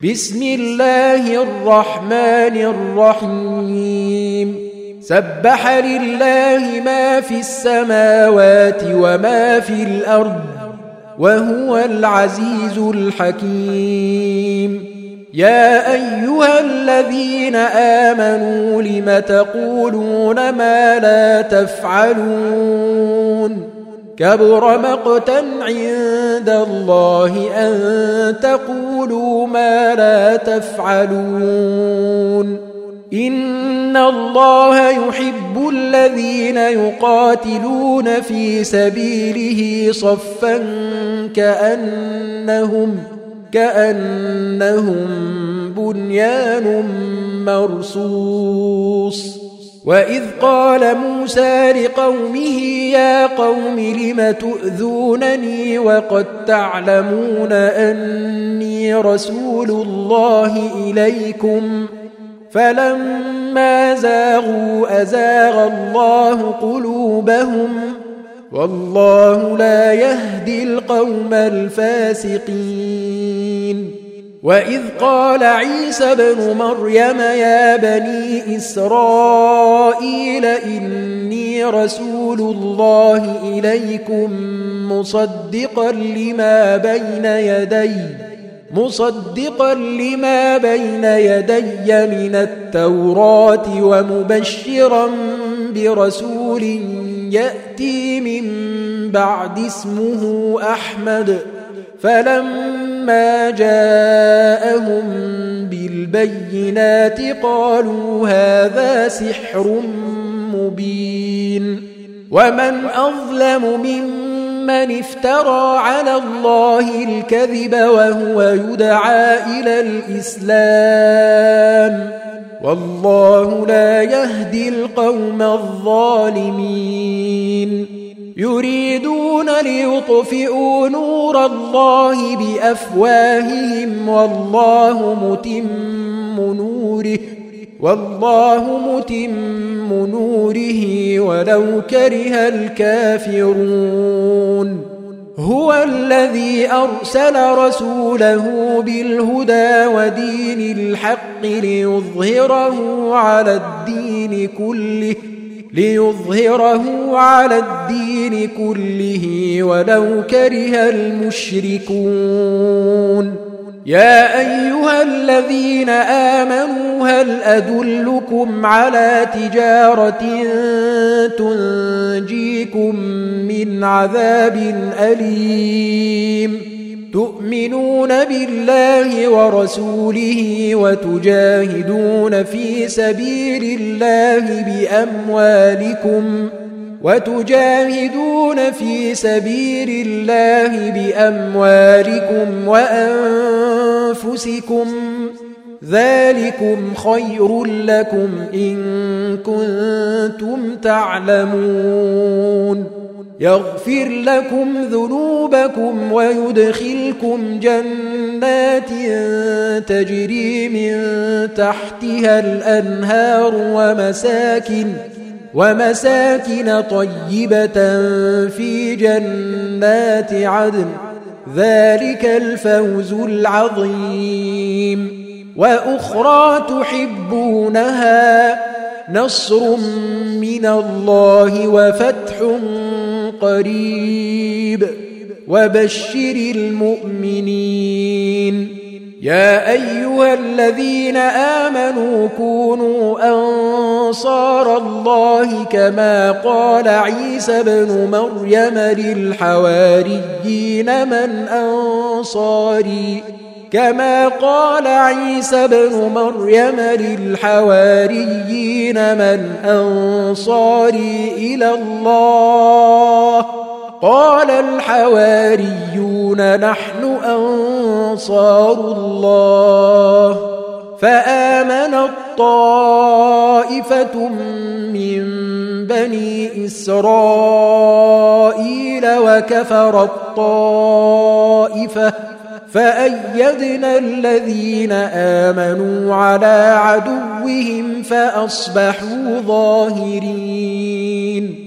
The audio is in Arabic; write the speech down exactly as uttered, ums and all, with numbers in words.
بسم الله الرحمن الرحيم سبح لله ما في السماوات وما في الأرض وهو العزيز الحكيم يا أيها الذين آمنوا لم تقولون ما لا تفعلون كبر مقتا عند الله أن تقولوا ما لا تفعلون إن الله يحب الذين يقاتلون في سبيله صفا كأنهم كأنهم بنيان مرصوص وإذ قال موسى لقومه يا قوم لم تؤذونني وقد تعلمون أني رسول الله إليكم فلما زاغوا أزاغ الله قلوبهم والله لا يهدي القوم الفاسقين وإذ قال عيسى بن مريم يا بني إسرائيل إني رسول الله إليكم مصدقا لما بين يدي مصدقا لما بين يدي من التوراة ومبشرا برسول يأتي من بعد اسمه أحمد فلما جاءهم بالبينات قالوا هذا سحر مبين ومن أظلم ممن افترى على الله الكذب وهو يدعى إلى الإسلام والله لا يهدي القوم الظالمين يريدون ليطفئوا نور الله بأفواههم والله متم نوره والله متم نوره ولو كره الكافرون هو الذي أرسل رسوله بالهدى ودين الحق ليظهره على الدين كله ليظهره على الدين كله ولو كره المشركون يا أيها الذين آمنوا هل أدلكم على تجارة تنجيكم من عذاب أليم تؤمنون بالله ورسوله وتجاهدون في سبيل الله بأموالكم وتجاهدون في سبيل الله بأموالكم وأنفسكم ذلكم خير لكم إن كنتم تعلمون يغفر لكم ذنوبكم ويدخلكم جنات تجري من تحتها الأنهار ومساكن ومساكن طيبة في جنات عدن ذلك الفوز العظيم وأخرى تحبونها نصر من الله وفتح قريب وبشر المؤمنين يا أيها الذين آمنوا كونوا أنصار الله كما قال عيسى بن مريم للحواريين من أنصاري كما قال عيسى بن مريم للحواريين من أنصاري إلى الله قال الحواريون نحن أنصار الله فآمنت طائفة من بني إسرائيل وكفرت طائفة فأيدنا الذين آمنوا على عدوهم فأصبحوا ظاهرين